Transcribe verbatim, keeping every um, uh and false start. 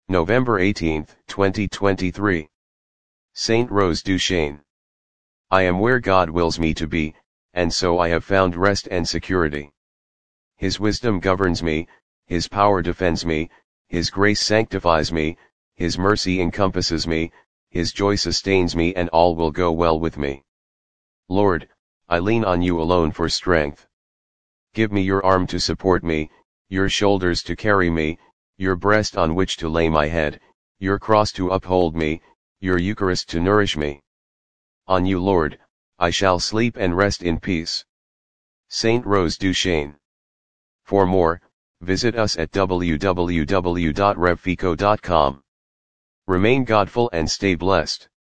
November eighteenth, twenty twenty-three. Saint Rose du Chêne. I am where God wills me to be, and so I have found rest and security. His wisdom governs me, His power defends me, His grace sanctifies me, His mercy encompasses me, His joy sustains me, and all will go well with me. Lord, I lean on you alone for strength. Give me your arm to support me, your shoulders to carry me, your breast on which to lay my head, your cross to uphold me, your Eucharist to nourish me. On you, Lord, I shall sleep and rest in peace. Saint Rose du Chêne. For more, visit us at w w w dot rev fico dot com. Remain godful and stay blessed.